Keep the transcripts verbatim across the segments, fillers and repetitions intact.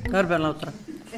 كربلاء وطرة.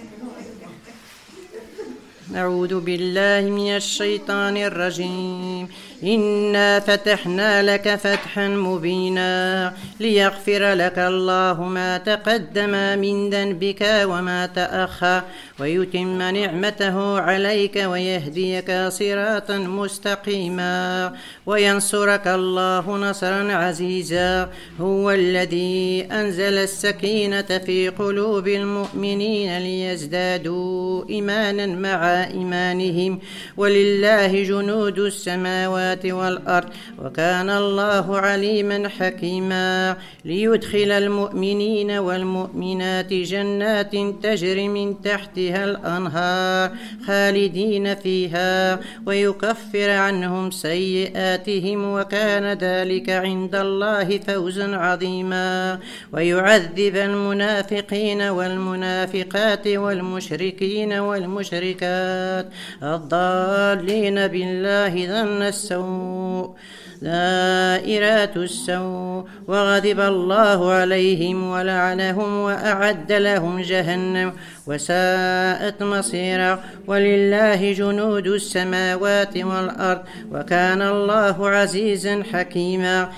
أعوذ بالله من الشيطان الرجيم. إنا فتحنا لك فتحا مبينا ليغفر لك الله ما تقدم من ذنبك وما تأخر ويتم نعمته عليك ويهديك صراطا مستقيما وينصرك الله نصرا عزيزا. هو الذي أنزل السكينة في قلوب المؤمنين ليزدادوا إيمانا مع إيمانهم ولله جنود السماوات والأرض وكان الله عليما حكيما. ليدخل المؤمنين والمؤمنات جنات تجري من تحتها الأنهار خالدين فيها ويكفر عنهم سيئاتهم وكان ذلك عند الله فوزا عظيما. ويعذب المنافقين والمنافقات والمشركين والمشركات الضالين بالله ظن السوء دائرات السوء وغضب الله عليهم ولعنهم وأعد لهم جهنم وساءت مصيرا. ولله جنود السماوات والأرض وكان الله عزيزا حكيما.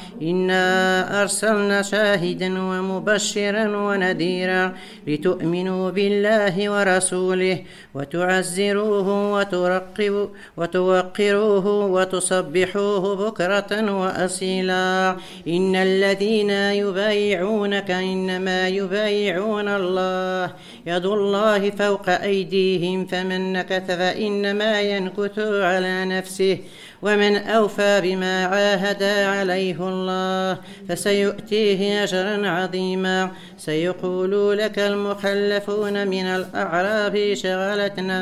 إنا أرسلنا شاهدا ومبشرا ونذيرا لتؤمنوا بالله ورسوله وتعزروه وترقبوا وتوقروه وتصبحوه بكرة وأصيلا. إن الذين يبايعونك إنما يبايعون الله يد الله فوق أيديهم فمن نكث فإنما ينكث على نفسه ومن أوفى بما عاهد عليه الله فسيؤتيه أجرا عظيما. سيقول لك المخلفون من الأعراب شغلتنا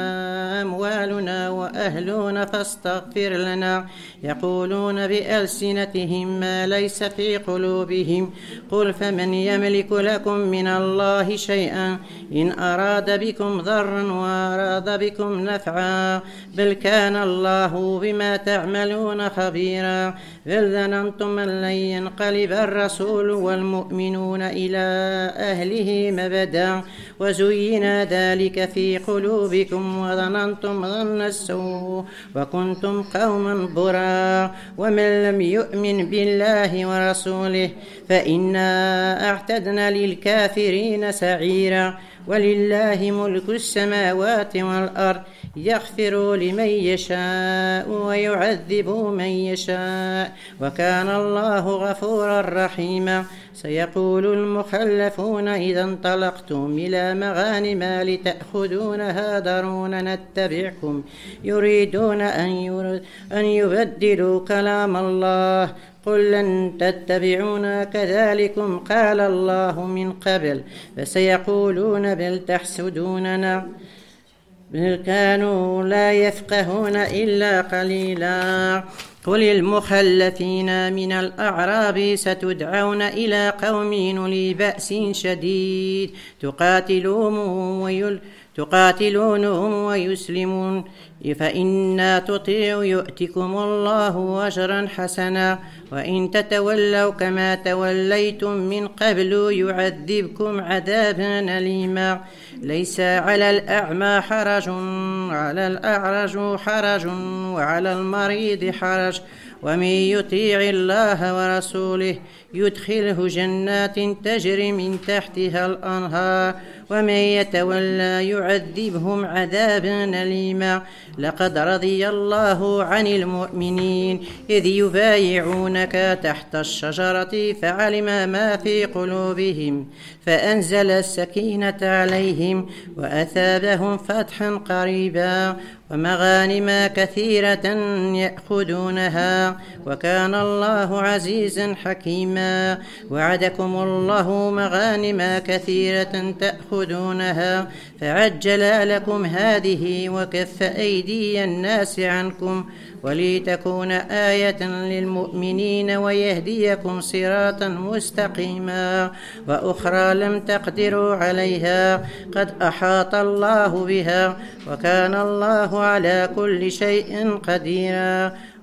أموالنا وأهلنا فاستغفر لنا يقولون بألسنتهم ما ليس في قلوبهم قل فمن يملك لكم من الله شيئا إن أراد بكم ضرا وأراد بكم نفعا بل كان الله بما تعملون خبيرا. بل ظننتم أن لن ينقلب الرسول والمؤمنون إلى أهله مبدا وزين ذلك في قلوبكم وظننتم ظن السوء وكنتم قوما برا. ومن لم يؤمن بالله ورسوله فإنا أعتدنا للكافرين سعيرا. ولله ملك السماوات والأرض يغفر لمن يشاء ويعذب من يشاء وكان الله غفورا رحيما. سيقول المخلفون إذا انطلقتم إلى مغانم لتأخذونها ذرونا نتبعكم يريدون أن يبدلوا كلام الله قل لن تتبعونا كذلكم قال الله من قبل فسيقولون بل تحسدوننا بل كانوا لا يفقهون إلا قليلا. قل المخلفين من الأعراب ستدعون إلى قوم أولي بأس شديد تقاتلوهم ويل تقاتلونهم ويسلمون فإن تطيعوا يؤتكم الله أجرا حسنا وإن تتولوا كما توليتم من قبل يعذبكم عذابا أليما. ليس على الأعمى حرج على الأعرج حرج وعلى المريض حرج ومن يطيع الله ورسوله يدخله جنات تجري من تحتها الأنهار ومن يتولى يعذبهم عذابا أليما. لقد رضي الله عن المؤمنين إذ يبايعونك تحت الشجرة فعلم ما في قلوبهم فأنزل السكينة عليهم وأثابهم فتحا قريبا ومغانم كثيرة يأخذونها وكان الله عزيزا حكيما. وعدكم الله مغانم كثيرة تأخذونها فعجل لكم هذه وكف أيدي الناس عنكم ولتكون آية للمؤمنين ويهديكم صراطا مستقيما. وأخرى لم تقدروا عليها قد أحاط الله بها وكان الله على كل شيء قديرا.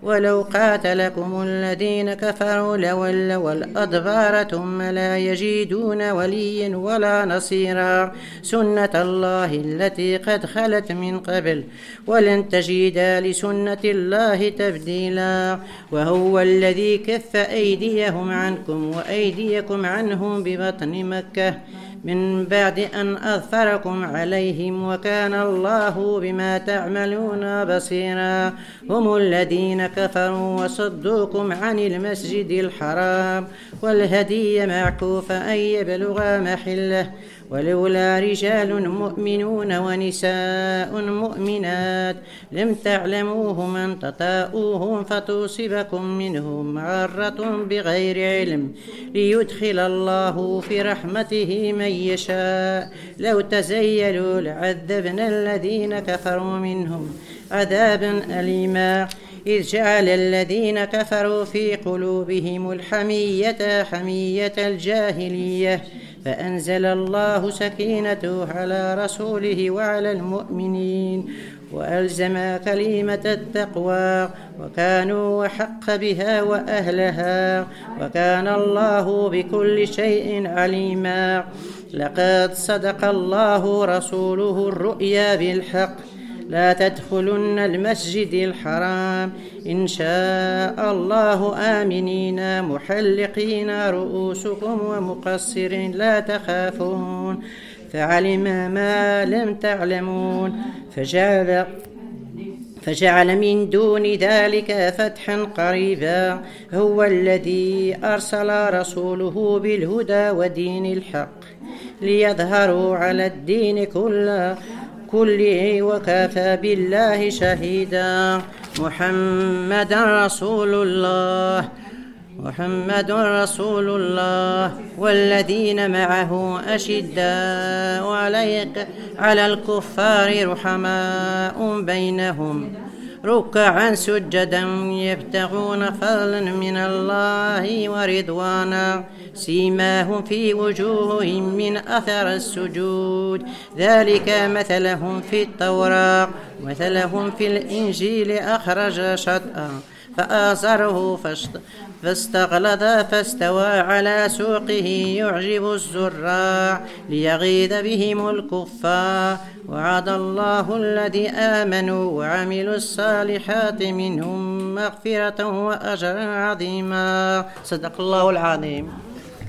ولو قاتلكم الذين كفروا لولوا الأدبار ثم لا يجدون وليا ولا نصيرا سنة الله التي قد خلت من قبل ولن تجد لسنة الله تبديلا وهو الذي كف أيديهم عنكم وأيديكم عنهم ببطن مكة من بعد أن أظفركم عليهم وكان الله بما تعملون بصيرا هم الذين كفروا وصدوكم عن المسجد الحرام والهدي معكوف أن يبلغ محله ولولا رجال مؤمنون ونساء مؤمنات لم تعلموهم أن تطاؤوهم فتصيبكم منهم معرة بغير علم ليدخل الله في رحمته من يشاء لو تزيلوا لعذبنا الذين كفروا منهم عذابا أليما إذ جعل الذين كفروا في قلوبهم الحمية حمية الجاهلية فأنزل الله سكينته على رسوله وعلى المؤمنين وألزم كلمة التقوى وكانوا أحق بها وأهلها وكان الله بكل شيء عليما لقد صدق الله رسوله الرؤيا بالحق لا تدخلن المسجد الحرام إن شاء الله آمنين محلقين رؤوسكم ومقصرين لا تخافون فعلم ما لم تعلمون فجعل فجعل من دون ذلك فتحا قريبا هو الذي أرسل رسوله بالهدى ودين الحق ليظهروا على الدين كله كله وكفى بالله شهيدا محمد رسول الله محمد رسول الله والذين معه أشداء عليك على الكفار رحماء بينهم ركعا سجدا يبتغون فضلا من الله ورضوانا سيماهم في وجوههم من أثر السجود ذلك مثلهم في التوراة مثلهم في الإنجيل أخرج شطأ فآزره فاستغلظ فاستوى على سوقه يعجب الزراع ليغيظ بهم الكفار وعد الله الذي آمنوا وعملوا الصالحات منهم مغفرة وأجرا عظيما صدق الله العظيم.